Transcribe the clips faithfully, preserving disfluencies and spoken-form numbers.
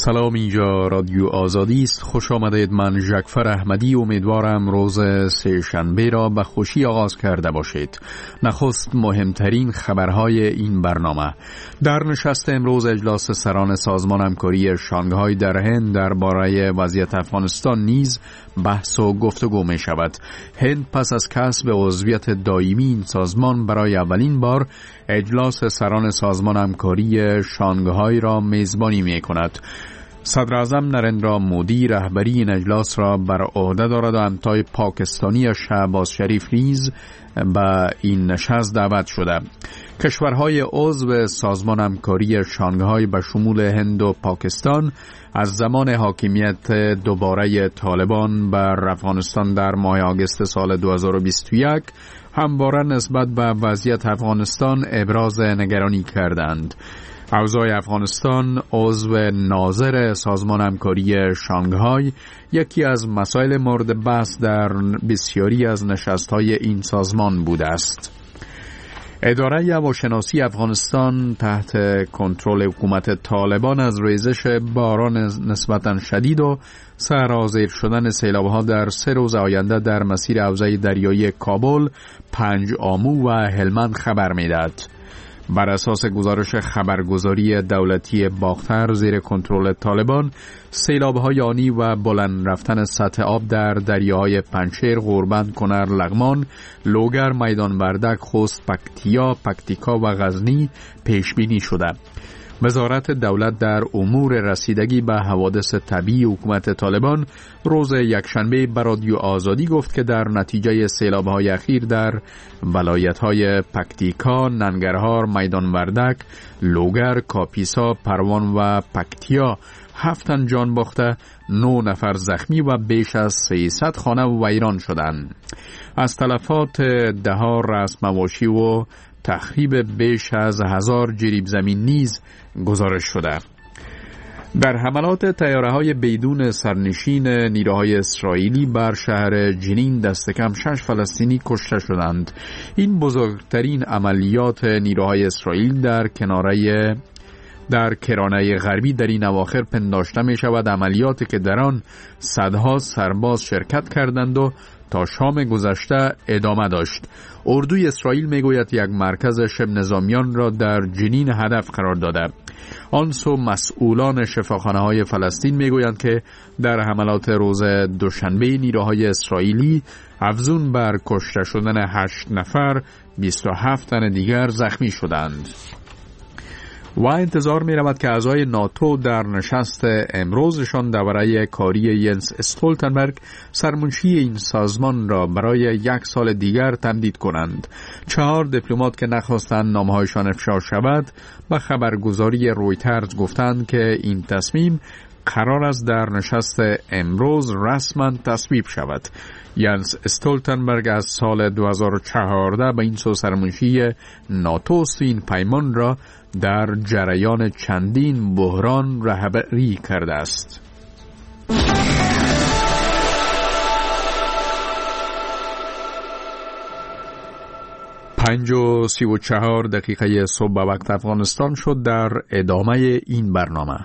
سلام، اینجا رادیو آزادی است. خوش آمدید. من جعفر احمدی امیدوارم روز سه شنبه را به خوشی آغاز کرده باشید. نخست مهمترین خبرهای این برنامه. در نشست امروز اجلاس سران سازمان همکاری شانگهای در هند درباره وضعیت افغانستان نیز بحث و گفتگو می شود. هند پس از کسب عضویت دائمی این سازمان برای اولین بار اجلاس سران سازمان همکاری شانگهای را میزبانی می کند. صدر اعظم نریندرا مودی رهبری این اجلاس را بر عهده دارد و همتای پاکستانی شهباز شریف نیز به این نشست دعوت شده. کشورهای عضو سازمان همکاری شانگهای به شمول هند و پاکستان از زمان حاکمیت دوباره طالبان بر افغانستان در ماه آگوست سال دو هزار و بیست و یک همواره نسبت به وضعیت افغانستان ابراز نگرانی کردند. اوضاع افغانستان عضو ناظر سازمان همکاری شانگهای یکی از مسائل مورد بحث در بسیاری از نشست‌های این سازمان بوده است. اداره هواشناسی افغانستان تحت کنترل حکومت طالبان از ریزش باران نسبتاً شدید و سرازیر شدن سیلاب‌ها در سه روز آینده در مسیر حوزه دریایی کابل، پنج آمو و هلمند خبر می‌دهد. بر اساس گزارش خبرگزاری دولتی باختر زیر کنترل طالبان، سیلاب‌های آنی و بلند رفتن سطح آب در دریاهای پنجشیر، غوربند، کنر، لغمان، لوگر، میدان وردک، خوست، پکتیا، پکتیکا و غزنی پیش بینی شده. وزارت دولت در امور رسیدگی به حوادث طبیعی حکومت طالبان روز یکشنبه به رادیو آزادی گفت که در نتیجه سیلاب‌های اخیر در ولایت‌های پکتیکا، ننگرهار، میدان وردک، لوگر، کاپیسا، پروان و پکتیا هفت تن جان باخته، نه نفر زخمی و بیش از سیصد خانه ویران شدند. از تلفات ده‌ها رسم مواشی و تخریب بیش از هزار جریب زمین نیز گزارش شده. در حملات طیاره‌های بدون سرنشین نیروهای اسرائیلی بر شهر جنین دست کم شش فلسطینی کشته شدند. این بزرگترین عملیات نیروهای اسرائیل در کناره در کرانه غربی در این اواخر پنداشته می شود. عملیاتی که در آن صدها سرباز شرکت کردند و تا شام گذشته ادامه داشت. اردوی اسرائیل می گوید یک مرکز شبه نظامیان را در جنین هدف قرار داده. آن سو مسئولان شفاخانه های فلسطین می گویند که در حملات روز دوشنبه نیروهای اسرائیلی افزون بر کشته شدن هشت نفر، بیست و هفت تن دیگر زخمی شدند. و انتظار می رود که اعضای ناتو در نشست امروزشان درباره کاری ینس استولتنبرگ سرمنشی این سازمان را برای یک سال دیگر تمدید کنند. چهار دیپلمات که نخواستند نامهایشان افشا شود به خبرگزاری رویترز گفتند که این تصمیم قرار است در نشست امروز رسما تصویب شود. ینس استولتنبرگ از سال دو هزار و چهارده به این سو سرمنشی ناتو این پیمان را در جریان چندین بحران رهبری کرده است. پنج و سی و چهار دقیقه صبح به وقت افغانستان شد. در ادامه این برنامه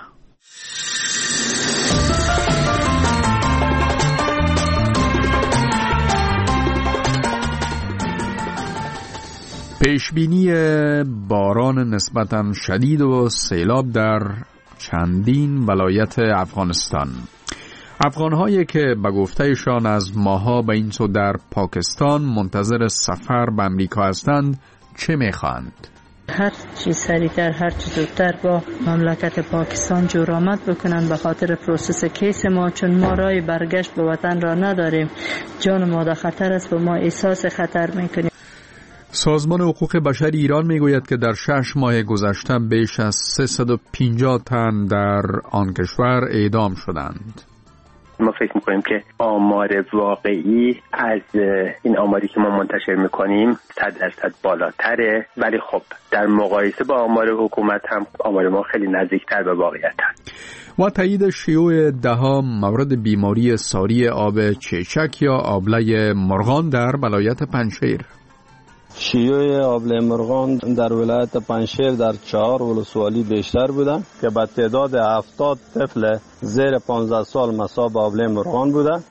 پیشبینی باران نسبتاً شدید و سیلاب در چندین ولایت افغانستان. افغان‌هایی که به گفتهشان از ماها به این سو در پاکستان منتظر سفر به امریکا هستند چه می‌خواهند؟ هر چی سریعتر، هر چی زودتر با مملکت پاکستان جورآمد بکنن به خاطر پروسس کیس ما، چون ما راه برگشت به وطن را نداریم. جان ما در خطر است و ما احساس خطر میکنیم. سازمان حقوق بشر ایران میگوید که در شش ماه گذشته بیش از سیصد و پنجاه تن در آن کشور اعدام شدند. ما فکر میکنیم که آمار واقعی از این آماری که ما منتشر میکنیم صد درصد بالاتره، ولی خب در مقایسه با آمار حکومت هم آمار ما خیلی نزدیکتر به واقعیت هست. و تایید شیوع ده‌ها مورد بیماری ساری آب چیچک یا آبله مرغان در ولایت پنجشیر. شیوع آبله مرغان در ولایت پنجشیر در چهار ولسوالی بیشتر بودند که به تعداد هفتاد طفل زیر پانزده سال مصاب آبله مرغان بودند.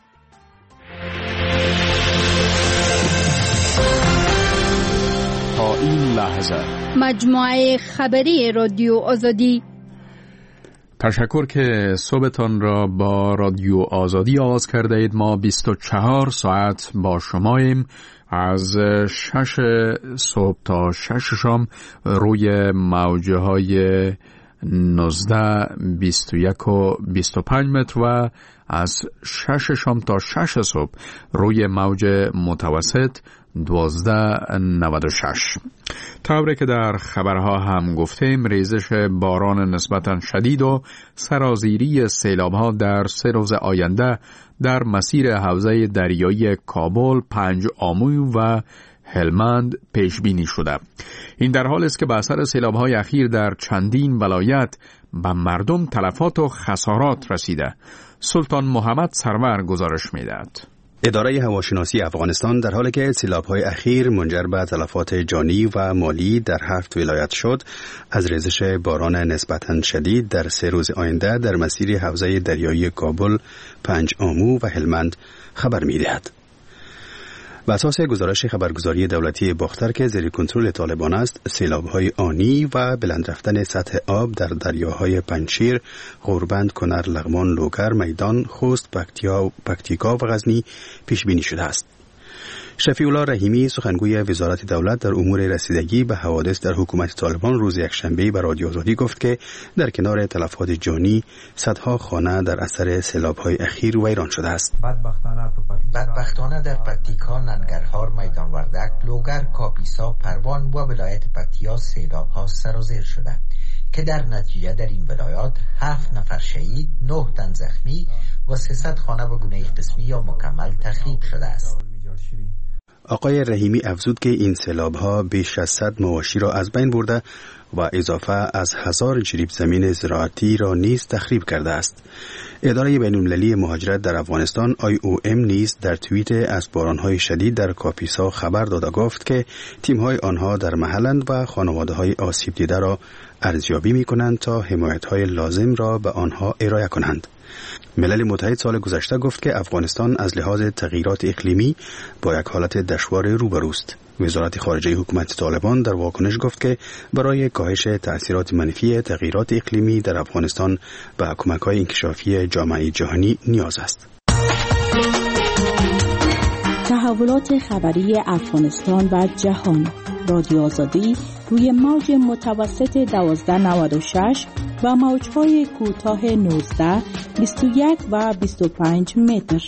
تا این لحظه مجموعه خبری رادیو آزادی. تشکر که صبحتان را با رادیو آزادی آغاز کرده اید. ما بیست و چهار ساعت با شماییم، از شش صبح تا شش شام روی موجه های نوزده، بیست و یک و بیست و پنج متر و از شش شام تا شش صبح روی موج متوسط دوازده نود و شش. طوری که در خبرها هم گفتیم، ریزش باران نسبتاً شدید و سرازیری سیلاب‌ها در سه روز آینده در مسیر حوزه دریایی کابل، پنج آمو و هلمند پیش بینی شده. این در حالی است که به اثر سیلاب‌های اخیر در چندین ولایت به مردم تلفات و خسارات رسیده. سلطان محمد سرور گزارش می‌دهد. اداره هواشناسی افغانستان در حالی که سیلاب‌های اخیر منجر به تلفات جانی و مالی در هفت ولایت شد، از ریزش باران نسبتاً شدید در سه روز آینده در مسیر حوزه دریایی کابل، پنج آمو و هلمند خبر می‌دهد. بر اساس گزارش خبرگزاری دولتی باختر که زیر کنترل طالبان است، سیلاب‌های آنی و بلند رفتن سطح آب در دریاهای پنجشیر، غوربند، کنر، لغمان، لوگر، میدان، خوست، پکتیا، پکتیکا و غزنی پیش بینی شده است. شفیع الله رحیمی سخنگوی وزارت دولت در امور رسیدگی به حوادث در حکومت طالبان روز یکشنبه به رادیو آزادی گفت که در کنار تلفات جانی، صدها خانه در اثر سیلاب‌های اخیر ویران شده است. بدبختانه در پکتیکا، ننگرهار، میدان وردک، لوگر، کاپیسا، پروان و ولایت پکتیا سیلاب‌ها سرازیر شده که در نتیجه در این ولایات هفت نفر شهید، نه تن زخمی و سیصد خانه به گونه قسمی یا مکمل تخریب شده است. آقای رحیمی افزود که این سیلاب‌ها بیش از صد مواشی را از بین برده و اضافه از هزار جریب زمین زراعتی را نیز تخریب کرده است. اداره بین‌المللی مهاجرت در افغانستان آی او ام نیز در توییت از باران‌های شدید در کاپیسا خبر داده گفت که تیم‌های آنها در محلند و خانواده‌های آسیب دیده را ارزیابی می‌کنند تا حمایت‌های لازم را به آنها ارائه کنند. ملل متحد سال گذشته گفت که افغانستان از لحاظ تغییرات اقلیمی با یک حالت دشوار روبروست. وزارت خارجه حکومت طالبان در واکنش گفت که برای کاهش تأثیرات منفی تغییرات اقلیمی در افغانستان به کمک‌های انکشافی جامعه جهانی نیاز است. تحولات خبری افغانستان و جهان. رادیو آزادی روی موج متوسط دوازده نود و شش و موج‌های کوتاه نوزده، بیست و یک و بیست و پنج متر.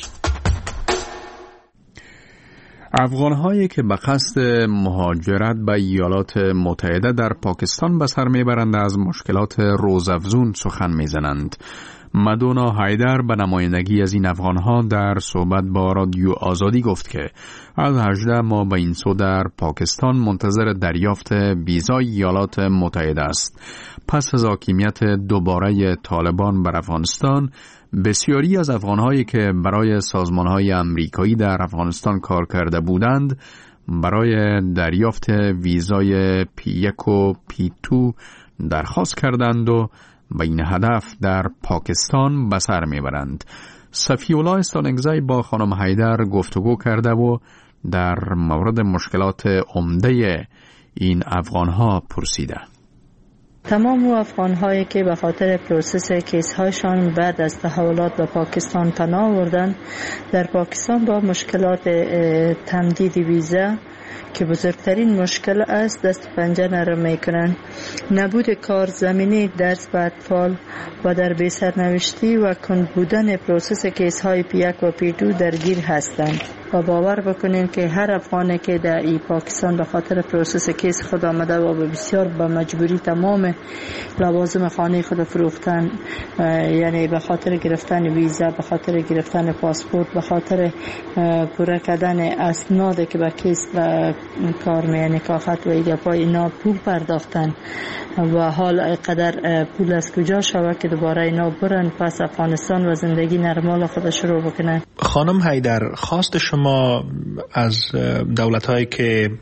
افغان‌هایی که به قصد مهاجرت به ایالات متحده در پاکستان به سر میبرند از مشکلات روزافزون سخن میزنند. مدونا هایدر به نمایندگی از این افغان‌ها در صحبت با رادیو آزادی گفت که از هجده ماه به این سو در پاکستان منتظر دریافت ویزای ایالات متحده است. پس از حاکمیت دوباره طالبان بر افغانستان، بسیاری از افغان‌هایی که برای سازمان‌های آمریکایی در افغانستان کار کرده بودند، برای دریافت ویزای پی یک و پی دو درخواست کردند و به این هدف در پاکستان به سر میبرند. صفی الله استانگزی با خانم هایدر گفتگو کرده و در مورد مشکلات عمده این افغان‌ها پرسیده. تمام افغان هایی که به خاطر پروسس کیس هایشان بعد از تحولات به پاکستان پناه آوردند، در پاکستان با مشکلات تمدید ویزا که بزرگترین مشکل است دست پنجه نرم میکنند. نبود کار زمینی، درس به اطفال و در بی سرنوشتی و کند بودن پروسس کیس های پی یک و پی دو درگیر هستند. و باور بکنین که هر افغانی که در ای پاکستان به خاطر پروسس کیس خود آمده و به بسیار به مجبوری تمام لوازم خانه خود فروختن، یعنی به خاطر گرفتن ویزا، به خاطر گرفتن پاسپورت، به خاطر پوره کردن اسناد که به کیس و کار می نکاحت و ایگه پای اینا پول پرداختن و حال قدر پول از کجا شود که دوباره اینا برن پس افغانستان و زندگی نرمال خود شروع بکنن. خانم هایدر، خواست شما از دولت‌هایی که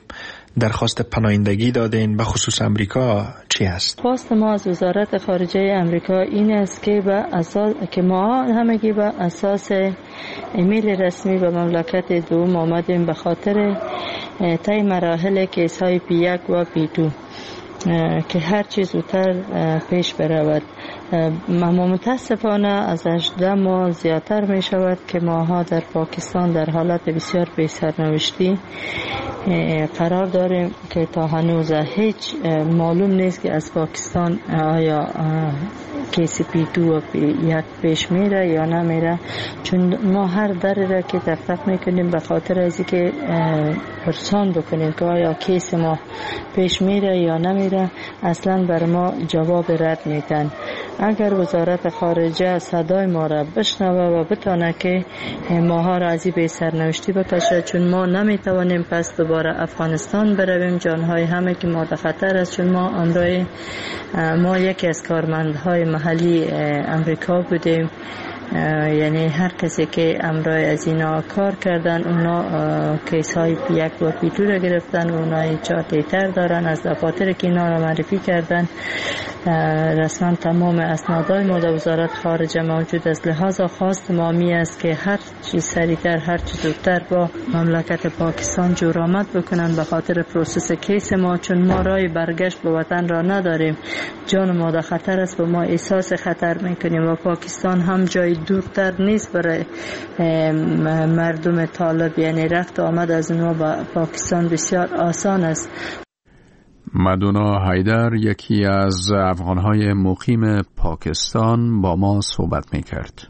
درخواست پناهندگی دادین، به خصوص امریکا چی است؟ خواست ما از وزارت خارجه امریکا این است که به اساس که ما همگی به اساس ایمیل رسمی به مملکت دوم آمدیم به خاطر طی مراحل کیس های پی یک و پی دو که هر چیز زودتر پیش برود. اما متاسفانه از هجده ماه زیادتر می شود که ماها در پاکستان در حالت بسیار بی سرنوشتی قرار داریم که تا هنوز هیچ معلوم نیست که از پاکستان آیا کیس پی دو و پی یک پیش میره یا نمیره، چون ما هر دری را که دقیق میکنیم به خاطر از که پرسان بکنیم که آیا کیس ما پیش میره یا نمیره اصلا بر ما جواب رد میدن. اگر وزارت خارجه صدای ما را بشنوه و بتانه که ماها را از به سرنوشتی بکشه، چون ما نمیتوانیم پس دوباره افغانستان برویم، جانهای همه که ما در خطر است، چون ما امروز ما یکی از کارمندهای محلی امریکا بودیم، یعنی هر کسی که امروز از اینا کار کردن اونا کیس های پی یک و پی دو را گرفتن، اونا چارت ایتر دارن، از دفاتر که اینا را معرفی کردن رسما تمام اسنادهای ما در وزارت خارجه موجود است. لحاظا خواست ما می است که هر چیز سریعتر هر چیز زودتر با مملکت پاکستان جورآمد بکنن به خاطر پروسس کیس ما، چون ما راه برگشت به وطن را نداریم، جان ما در خطر است و ما احساس خطر میکنیم و پاکستان هم جای دورتر نیست برای مردم طالب، یعنی رفت آمد از اونها به پاکستان بسیار آسان است. مدونا حیدر یکی از افغانهای مقیم پاکستان با ما صحبت میکرد.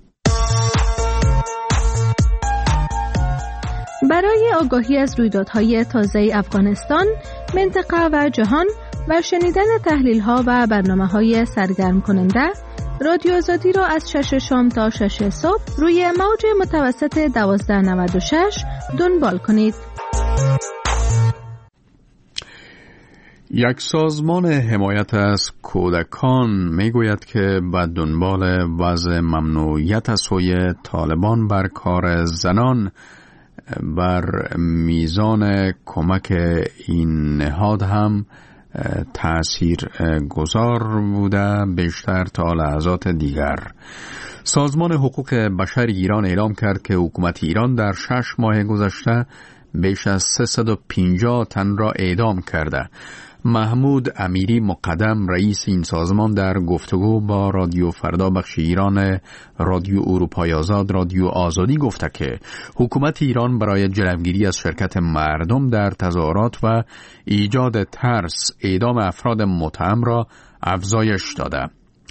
برای آگاهی از رویدادهای تازه افغانستان، منطقه و جهان و شنیدن تحلیل‌ها و برنامه‌های سرگرم کننده، رادیو آزادی را از شش شام تا شش صبح روی موج متوسط دوازده نود و شش دنبال کنید. یک سازمان حمایت از کودکان میگوید که به دنبال وضع ممنوعیت از سوی طالبان بر کار زنان بر میزان کمک این نهاد هم تأثیر گذار بوده بیشتر تا لحظات دیگر. سازمان حقوق بشر ایران اعلام کرد که حکومت ایران در شش ماه گذشته بیش از سیصد و پنجاه تن را اعدام کرده. محمود امیری مقدم رئیس این سازمان در گفتگو با رادیو فردا بخش ایران رادیو اروپای آزاد رادیو آزادی گفته که حکومت ایران برای جلوگیری از شرکت مردم در تظاهرات و ایجاد ترس اعدام افراد متهم را افزایش داده.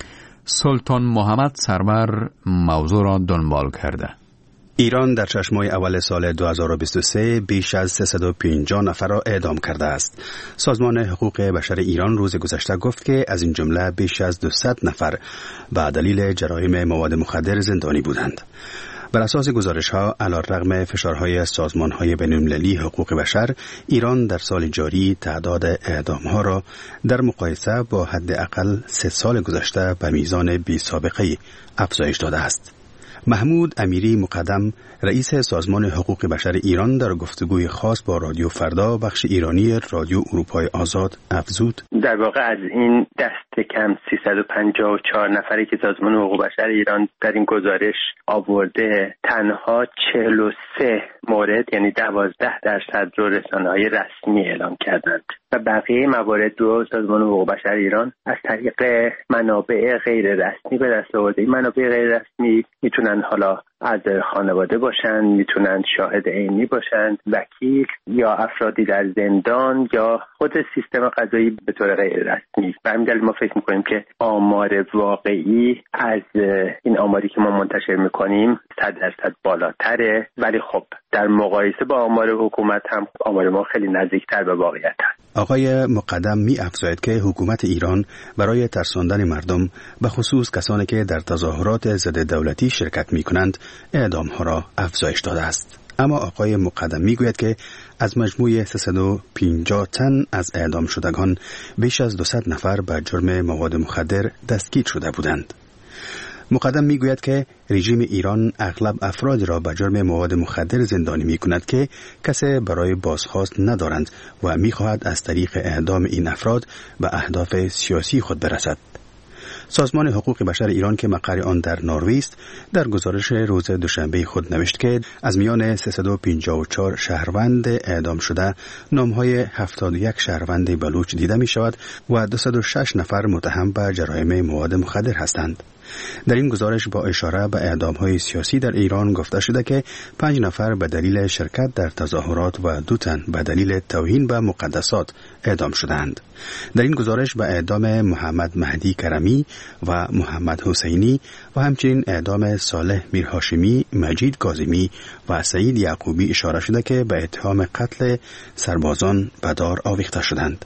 سلطان محمد سرور موضوع را دنبال کرده. ایران در شش ماه اول سال دو هزار و بیست و سه بیش از سیصد و پنجاه نفر را اعدام کرده است. سازمان حقوق بشر ایران روز گذشته گفت که از این جمله بیش از دویست نفر به دلیل جرایم مواد مخدر زندانی بودند. بر اساس گزارش‌ها علی‌رغم فشارهای سازمان‌های بین‌المللی حقوق بشر، ایران در سال جاری تعداد اعدام‌ها را در مقایسه با حداقل سه سال گذشته به میزان بی‌سابقه‌ای افزایش داده است. محمود امیری مقدم رئیس سازمان حقوق بشر ایران در گفتگوی خاص با رادیو فردا بخش ایرانی رادیو اروپای آزاد افزود: در واقع از این دست کم سیصد و پنجاه و چهار نفری که سازمان حقوق بشر ایران در این گزارش آورده، تنها چهل و سه مورد یعنی دوازده درصد رو رسانه‌های رسمی اعلام کردند و بقیه موارد رو سازمان حقوق بشر ایران از طریق منابع غیر رسمی به دست آورده. این منابع غیر رسمی میتونن حالا از خانواده باشن، میتونن شاهد عینی باشن، وکیل یا افرادی در زندان یا خود سیستم قضایی به طور غیر رسمی. به همین دلیل ما فکر میکنیم که آمار واقعی از این آماری که ما منتشر میکنیم صد درصد بالاتره، ولی خب در مقایسه با آمار حکومت هم آمار ما خیلی نزدیکتر به واقعیت هست. آقای مقدم می افزاید که حکومت ایران برای ترساندن مردم به خصوص کسانی که در تظاهرات ضد دولتی شرکت می کنند اعدام ها را افزایش داده است. اما آقای مقدم می گوید که از مجموع سیصد و پنجاه تن از اعدام شدگان بیش از دویست نفر به جرم مواد مخدر دستگیر شده بودند. مقدم میگوید که رژیم ایران اغلب افراد را به جرم مواد مخدر زندانی میکند که کسی برای بازخواست ندارند و میخواهد از طریق اعدام این افراد به اهداف سیاسی خود برسد. سازمان حقوق بشر ایران که مقر آن در نروژ است در گزارش روز دوشنبه خود نوشت که از میان سیصد و پنجاه و چهار شهروند اعدام شده نامهای هفتاد و یک شهروند بلوچ دیده می شود و دویست و شش نفر متهم به جرایم مواد مخدر هستند. در این گزارش با اشاره به اعدام‌های سیاسی در ایران گفته شده که پنج نفر به دلیل شرکت در تظاهرات و دو تن به دلیل توهین به مقدسات اعدام شدند. در این گزارش به اعدام محمد مهدی کرمی و محمد حسینی و همچنین اعدام صالح میرهاشمی، مجید کاظمی و سعید یعقوبی اشاره شده که به اتهام قتل سربازان به دار آویخته شدند.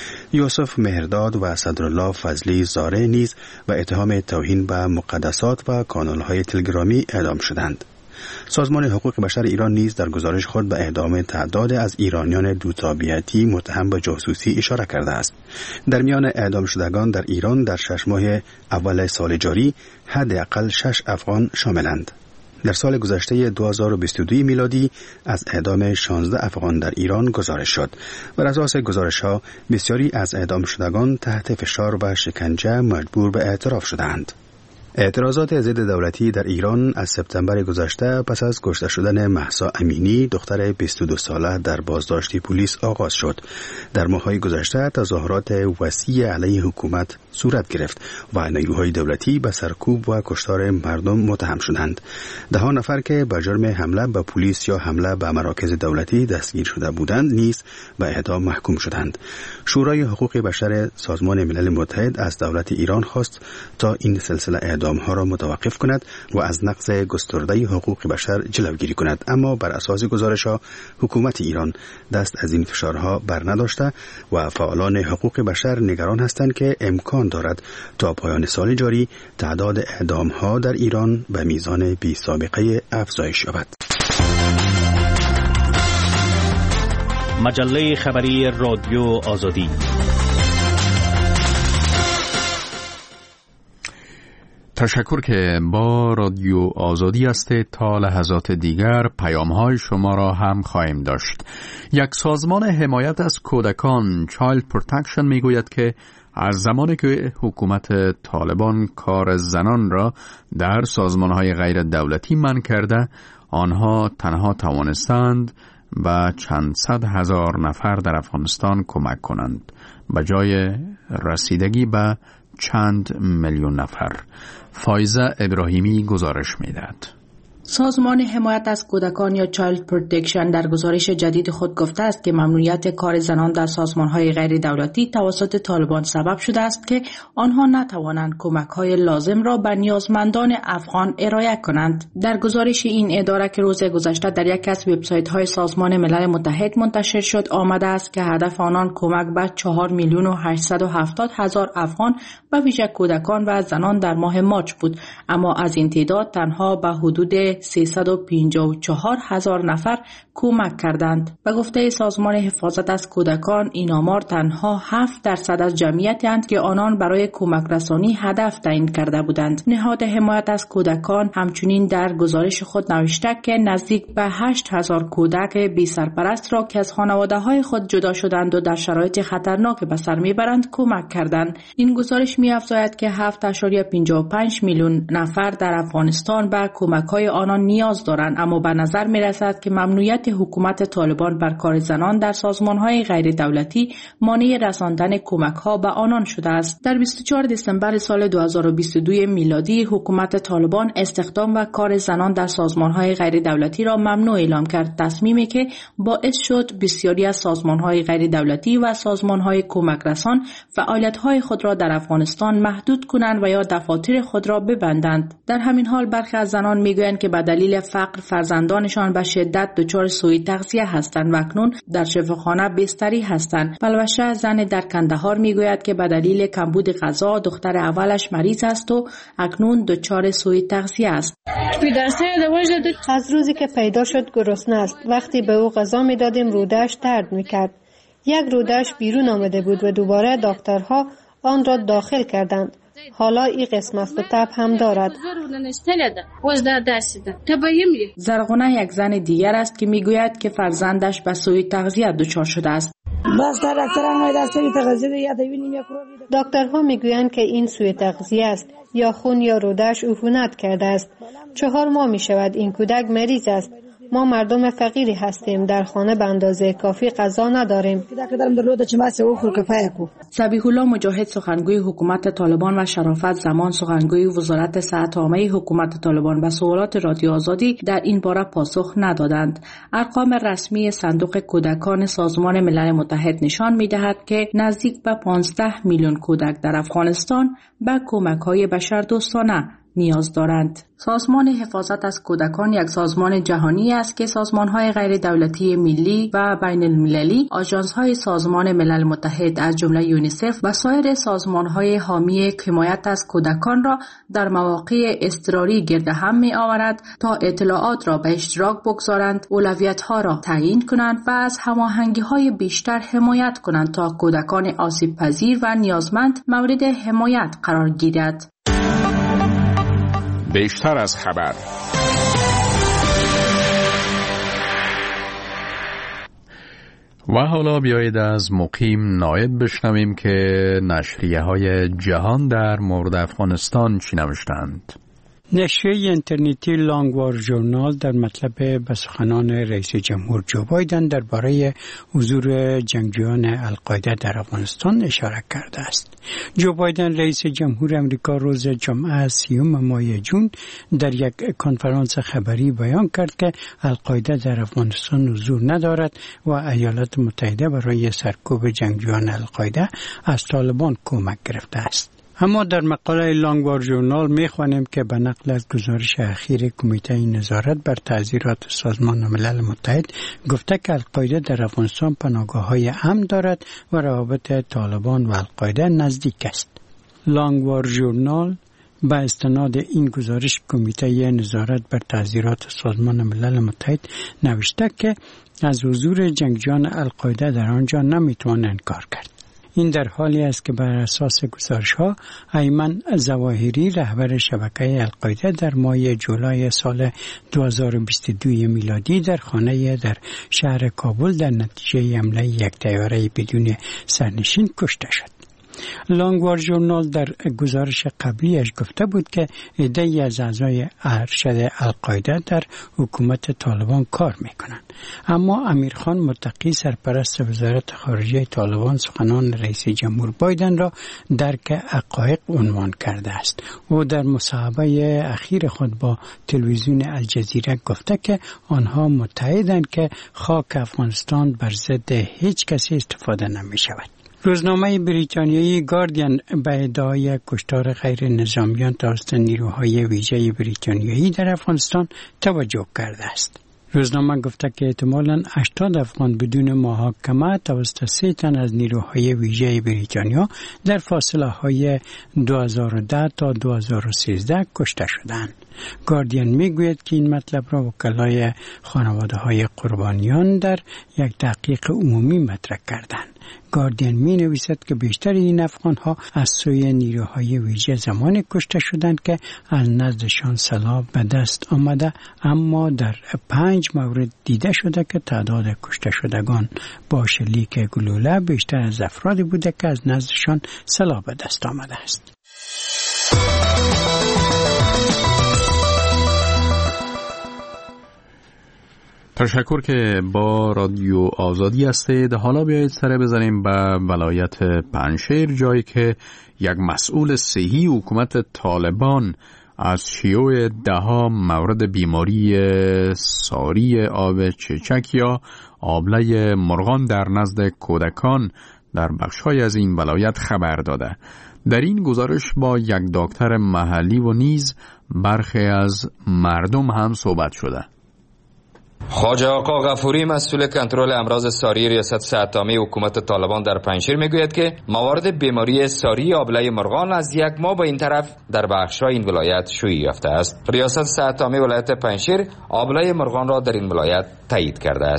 یوسف مهرداد و صدرالله فضلی زاره نیز به اتهام توهین به مقدسات و کانال‌های تلگرامی اعدام شدند. سازمان حقوق بشر ایران نیز در گزارش خود به اعدام تعداد از ایرانیان دوتابیتی متهم به جاسوسی اشاره کرده است. در میان اعدام شدگان در ایران در شش ماه اول سال جاری حداقل شش افغان شاملند. در سال گذشته دو هزار و بیست و دو میلادی از اعدام شانزده افغان در ایران گزارش شد. بر اساس گزارش‌ها بسیاری از اعدام شدگان تحت فشار و شکنجه مجبور به اعتراف شدند. اعتراضات ضد دولتی در ایران از سپتامبر گذشته پس از کشته شدن مهسا امینی دختر بیست و دو ساله در بازداشت پلیس آغاز شد. در ماه‌های گذشته تظاهرات وسیع علیه حکومت صورت گرفت و نیروهای دولتی به سرکوب و کشتار مردم متهم شدند. ده ها نفر که به جرم حمله به پلیس یا حمله به مراکز دولتی دستگیر شده بودند نیز به اعدام محکوم شدند. شورای حقوق بشر سازمان ملل متحد از دولت ایران خواست تا این سلسله اعدام‌ها را متوقف کند و از نقض گسترده حقوق بشر جلوگیری کند، اما بر اساس گزارش‌ها حکومت ایران دست از این فشارها بر نداشته و فعالان حقوق بشر نگران هستند که امکان دارد تا پایان سال جاری تعداد اعدام‌ها در ایران به میزان بی سابقه افزایش یابد. مجله خبری رادیو آزادی. تشکر که با رادیو آزادی است. تا لحظات دیگر پیام‌های شما را هم خواهیم داشت. یک سازمان حمایت از کودکان چایلد پروتکشن میگوید که از زمانی که حکومت طالبان کار زنان را در سازمان‌های غیر دولتی منع کرده، آنها تنها توانستند و چند صد هزار نفر در افغانستان کمک کنند به جای رسیدگی به چند میلیون نفر. فایزه ابراهیمی گزارش می‌دهد. سازمان حمایت از کودکان یا چایلد پروتکشن در گزارش جدید خود گفته است که ممنوعیت کار زنان در سازمان‌های غیر دولتی توسط طالبان سبب شده است که آنها نتوانند کمک‌های لازم را به نیازمندان افغان ارائه کنند. در گزارش این اداره که روز گذشته در یکی از وبسایت‌های سازمان ملل متحد منتشر شد آمده است که هدف آنان کمک به چهار میلیون و هشتصد و هفتاد هزار افغان به ویژه کودکان و زنان در ماه مارچ بود، اما از این تعداد تنها به حدود سیصد و پنجاه و چهار هزار نفر کمک کردند. به گفته سازمان حفاظت از کودکان این آمار تنها هفت درصد از جمعیتی اند که آنان برای کمک رسانی هدف تعیین کرده بودند. نهاد حمایت از کودکان همچنین در گزارش خود نوشته که نزدیک به هشت هزار کودک بی سرپرست را که از خانواده‌های خود جدا شدند و در شرایط خطرناک به سر میبرند کمک کردند. این گزارش می‌افزاید که هفت ممیز پنجاه و پنج میلیون نفر در افغانستان به کمک‌های آنان نیاز دارند، اما به نظر می‌رسد که ممنوعیت حکومت طالبان بر کار زنان در سازمان‌های غیر دولتی مانع رساندن کمک‌ها به آنان شده است. در بیست و چهارم دسامبر سال دو هزار و بیست و دو میلادی حکومت طالبان استخدام و کار زنان در سازمان‌های غیر دولتی را ممنوع اعلام کرد، تصمیمی که باعث شد بسیاری از سازمان‌های غیر دولتی و سازمان‌های کمک رسان فعالیت‌های خود را در افغانستان محدود کنند و یا دفاتر خود را ببندند. در همین حال برخی از زنان می‌گویند که به دلیل فقر فرزندانشان به شدت دچار سوء تغذیه هستند و اکنون در شفاخانه بستری هستند. بلوشه زن در کندهار میگوید که به دلیل کمبود غذا دختر اولش مریض است و اکنون دچار سوء تغذیه است. از روزی که پیدا شد گرسنه است. وقتی به او غذا میدادیم روده‌اش درد میکرد. یک روده‌اش بیرون آمده بود و دوباره دکترها آن را داخل کردند. حالا این قسم از تب هم دارد. زرغونه یک زن دیگر است که میگوید که فرزندش به سوی تغذیه دچار شده است. دکترها میگویند که این سوء تغذیه است یا خون یا روده‌اش عفونت کرده است. چهار ماه می شود این کودک مریض است. ما مردم فقیری هستیم، در خانه به اندازه کافی غذا نداریم. صبیح الله مجاهد سخنگوی حکومت طالبان و شرافت زمان سخنگوی وزارت صحت عامه حکومت طالبان به سوالات رادیو آزادی در این باره پاسخ ندادند. ارقام رسمی صندوق کودکان سازمان ملل متحد نشان می‌دهد که نزدیک به پانزده میلیون کودک در افغانستان به کمک‌های بشردوستانه نیاز دارند. سازمان حفاظت از کودکان یک سازمان جهانی است که سازمان‌های غیر دولتی ملی و بین المللی، آژانس‌های سازمان ملل متحد از جمله یونیسف و سایر سازمان‌های حامی حمایت از کودکان را در مواقع اضطراری گرد هم می‌آورد تا اطلاعات را به اشتراک بگذارند، اولویت‌ها را تعیین کنند و از هماهنگی‌های بیشتر حمایت کنند تا کودکان آسیب‌پذیر و نیازمند مورد حمایت قرار گیرد. بیشتر از خبر. و حالا بیایید از مقیم نایب بشنویم که نشریه های جهان در مورد افغانستان چی نوشتند. نشریه اینترنتی لانگوار ژورنال در مطلب به سخنان رئیس جمهور جو بایدن درباره حضور جنگجویان القاعده در افغانستان اشاره کرده است. جو بایدن رئیس جمهور امریکا روز جمعه سیوم ماه جون در یک کنفرانس خبری بیان کرد که القاعده در افغانستان حضور ندارد و ایالات متحده برای سرکوب جنگجویان القاعده از طالبان کمک گرفته است. اما در مقاله لانگوار ژورنال می‌خوانیم که به نقل از گزارش اخیر کمیته نظارت بر تعزیرات سازمان ملل متحد گفته که القاعده در افغانستان پناهگاه‌های امن دارد و روابط طالبان و القاعده نزدیک است. لانگوار ژورنال با استناد این گزارش کمیته نظارت بر تعزیرات سازمان ملل متحد نوشته که از حضور جنگجویان القاعده در آنجا نمی‌توان انکار کرد. این در حالی است که بر اساس گزارش‌ها ایمن ظواهری رهبر شبکه القاعده در ماه جولای سال دو هزار و بیست و دو میلادی در خانه در شهر کابل در نتیجه حمله یک طیاره بدون سرنشین کشته شد. لانگوار ژورنال در گزارش قبلیش گفته بود که عده‌ای از اعضای ارشد القاعده در حکومت طالبان کار میکنند. اما امیرخان متقی سرپرست وزارت خارجه طالبان سخنان رئیس جمهور بایدن را درک حقایق عنوان کرده است. او در مصاحبه اخیر خود با تلویزیون الجزیره گفته که آنها متحدند که خاک افغانستان بر ضد هیچ کسی استفاده نمی شود. روزنامه بریتانیایی گاردین به ادعای کشتار غیر نظامیان توسط نیروهای ویژه بریتانیایی در افغانستان توجه کرده است. روزنامه گفته که احتمالاً هشتاد افغان بدون محاکمه توسط سه تن از نیروهای ویژه بریتانیا در فاصله های دو هزار و ده تا دو هزار و سیزده کشته شدند. گاردین میگوید که این مطلب را وکلای خانواده های قربانیان در یک تحقیق عمومی مطرح کردند. گاردین می نویسد که بیشتر این افغان ها از سوی نیروهای ویژه زمانی کشته شدند که از نزدشان سلاح به دست آمده، اما در پنج مورد دیده شده که تعداد کشته شدگان با شلیک گلوله بیشتر از افرادی بوده که از نزدشان سلاح به دست آمده است. تشکر که با رادیو آزادی هستید. حالا بیایید سر بزنیم به ولایت پنجشیر، جایی که یک مسئول صحی حکومت طالبان از شیوع دهها مورد بیماری ساری آب چیچک یا آبله مرغان در نزد کودکان در بخش‌های از این ولایت خبر داده. در این گزارش با یک دکتر محلی و نیز برخی از مردم هم صحبت شده. خواجه آقا غفوری مسئول کنترل امراض ساری ریاست صحت عامه حکومت طالبان در پنجشیر میگوید که موارد بیماری ساری آبله مرغان از یک ماه به این طرف در بخش‌های این ولایت شیوع یافته است. ریاست صحت عامه ولایت پنجشیر آبله مرغان را در این ولایت تایید کرده است.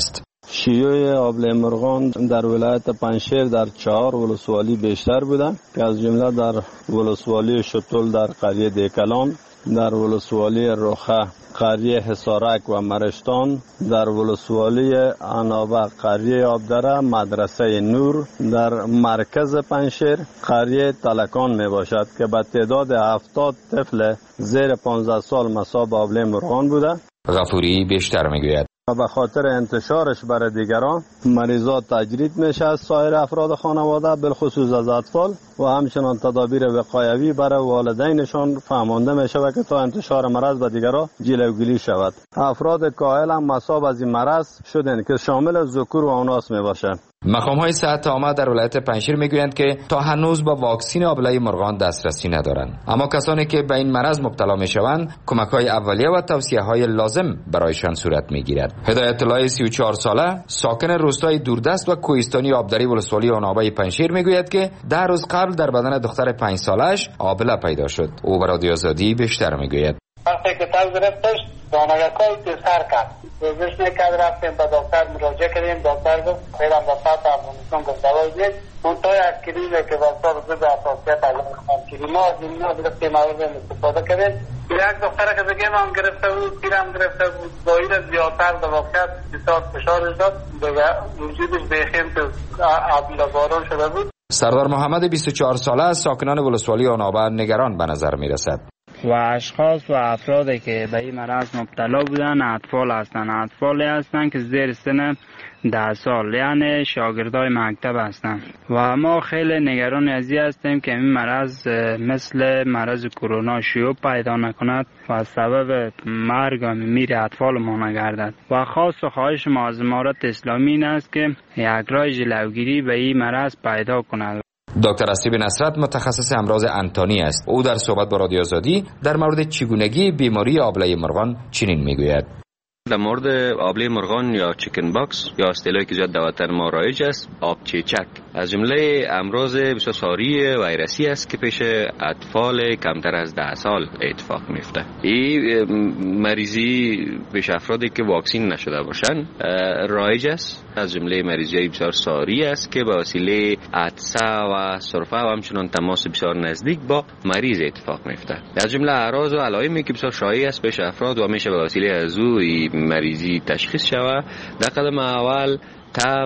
شیوع آبله مرغان در ولایت پنجشیر در چهار ولسوالی بیشتر بودند که از جمله در ولسوالی شتول در قریه دیکلان، در ولسوالی رخه قریه حصارک و مرشتان، در ولسوالی عنابه قریه آبدره مدرسه نور، در مرکز پنجشیر قریه تلکان می باشد که به تعداد هفتاد طفل زیر پانزده سال مصاب آبله مرغان بوده. غفوری بیشتر می گوید و به خاطر انتشارش برای دیگران مریضات تجرید میشه از سایر افراد خانواده بالخصوص از اطفال و همچنان تدابیر وقایوی برای والدینشان فهمانده میشه و که تا انتشار مرض به دیگران جلوگیری شود. افراد کاهل هم مصاب از این مرض شدند که شامل ذکور و اناث میباشند. مقام های صحت عامه در ولایت پنجشیر میگویند که تا هنوز با واکسین آبله مرغان دسترسی ندارند، اما کسانی که به این مرض مبتلا میشوند کمک های اولیه و توصیه های لازم برایشان صورت میگیرد. هدایت الله سی و چهار ساله ساکن روستای دوردست و کوهستانی آبدری ولسوالی عنابه پنجشیر میگوید که ده روز قبل در بدن دختر پنج سالش آبله پیدا شد. او به رادیو آزادی بیشتر میگوید. وقتی که تاز گرفتش دانگاکای تو سر کرد روزش نکرد، رفتیم به دکتر مراجعه کردیم. دکتر گفت خیرم به سطح افغانستان گفت دوای دید منطقه از کریمه که واسطه رو به اساسیت علم کریمه از اینها گرفتیم مورد استفاده کردیم. یک دختر که دیگه هم گرفته بود، پیرم گرفته بود، باید زیادتر دواکت بسیار فشارش داد دیگه وجودش بیخیم تو آبله باران شده بود. سردار محمد بیست و چهار ساله از ساکنان ولسوالی عنابه نگران به نظر می رسد. و اشخاص و افرادی که به این مرض مبتلا بودن اطفال هستند، اطفالی هستند که زیر سن ده سال یعنی شاگردای مکتب هستند و ما خیلی نگران از این هستیم که این مرض مثل مرض کرونا شیوع پیدا نکند و سبب مرگ و میر اطفال ما نگردد. و خاص و خواهش ما از امارت اسلامی این است که یک راه جلوگیری به این مرض پیدا کند. دکتر اسیب نصرت متخصص امراض انتانی است. او در صحبت با رادیو آزادی در مورد چگونگی بیماری آبله مرغان چنین میگوید. در مورد آبله مرغان یا چیکن باکس یا اصطلاحی که زیاد در وطن ما رایج است، آب چیچک، از جمله امراض بسیار ساری ویروسی است که پیش اطفال کمتر از ده سال اتفاق میفته. این مریضی پیش افرادی که واکسین نشده باشند رایج است. از جمله مریضی بسیار ساری است که به وسیله عطسه و سرفه و همچنان تماس بسیار نزدیک با مریض اتفاق میفته. از جمله اعراض و علائمی که بسیار شایع است پیش افراد و میشه به وسیله از او مریضی تشخیص شود. در قدم اول تب،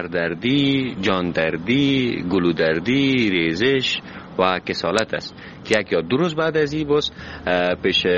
سردردی، جاندردی، گلودردی، ریزش و کسالت است که یک یا دو روز بعد از این بس پیش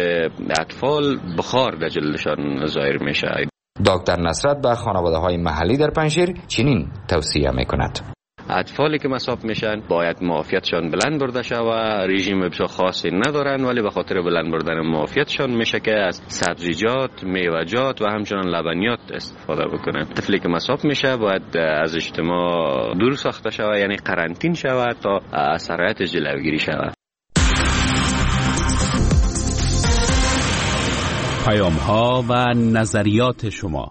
اطفال بخار در جلدشان ظاهر میشه. دکتر نصرت به خانواده های محلی در پنجشیر چنین توصیه میکند. اطفالی که مصاب میشن باید معافیتشان بلند برده شود و رژیم بسیار خاصی ندارن، ولی به خاطر بلند بردن معافیتشان میشه که از سبزیجات، میوه‌جات و همچنان لبنیات استفاده بکنن. طفلی که مصاب میشه باید از اجتماع دور ساخته شود، یعنی قرنطین شود تا از سرایت جلوگیری شود. پیام ها و نظریات شما.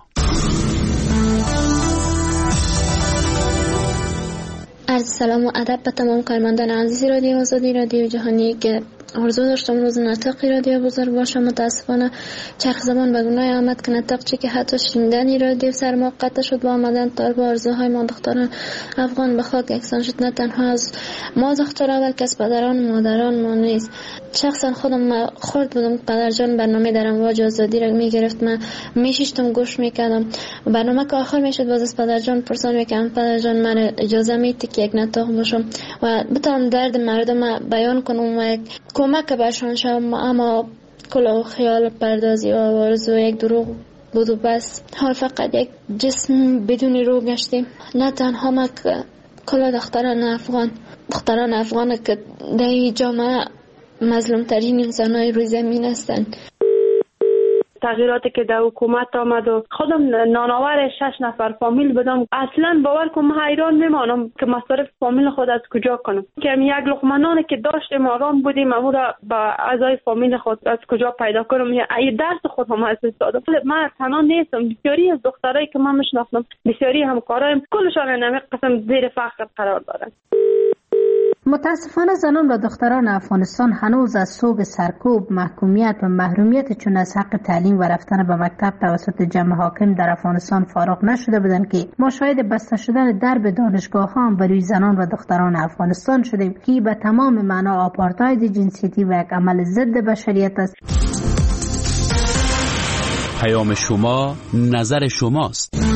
عرض سلام و ادب به تمام کارمندان عزیز رادیو آزادی رادیو جهانی که آرزو داشتم روز نطقی رادیو بزرگ باشم. متاسفانه چرخ زمان به گناه آمد که نطق چی که حتی شنیدنی رادیو سر ما قطع شد و آمدن طالب آرزوهای ما دختران افغان به خاک یکسان شد. نه تنها از ما دخترها بلکه از پدران مادران ما نیست. شخصا خودم خورد بودم پدر جان برنامه در امواج آزادی را میگرفت، من میشیشتم گوش میکردم برنامه که آخر میشد باز از پدر جان پرسان میکردم پدر جان من اجازه میدی که یک نطق باشم و بتونم درد مردم بیان کنم و یک کمک برشان شوم. اما کل خیال پردازی و آرزو یک دروغ بود و بس. حال فقط یک جسم بدون روح گشتیم. نه تنها ما که کل دختران افغان دختران افغان که در جامعه مظلوم ترین انسان های روی زمین هستند. تغییراتی که در حکومت آمد و خودم نانآور شش نفر فامیل بدم، اصلا باور کنم حیران میمانم که مصارف فامیل خود از کجا کنم. که یک لقمه نانی که داشتیم آرام بودیم اما را با اعضای فامیل خود از کجا پیدا کنم، یا ای درس خود هم از دادم. من تنها نیستم، بسیاری از دخترایی که من میشناسم، بسیاری همکارایم، کلشان نمی قسم زیر فقر قرار دارن. متاسفانه زنان و دختران افغانستان هنوز از سوگ سرکوب، محکومیت و محرومیت چون از حق تعلیم و رفتن به مکتب توسط جمع حاکم در افغانستان فارغ نشده بودند که ما شاهد بسته شدن درب دانشگاه ها هم برای زنان و دختران افغانستان شدیم که به تمام معنا آپارتاید جنسیتی و یک عمل ضد بشریت است. پیام شما، نظر شماست.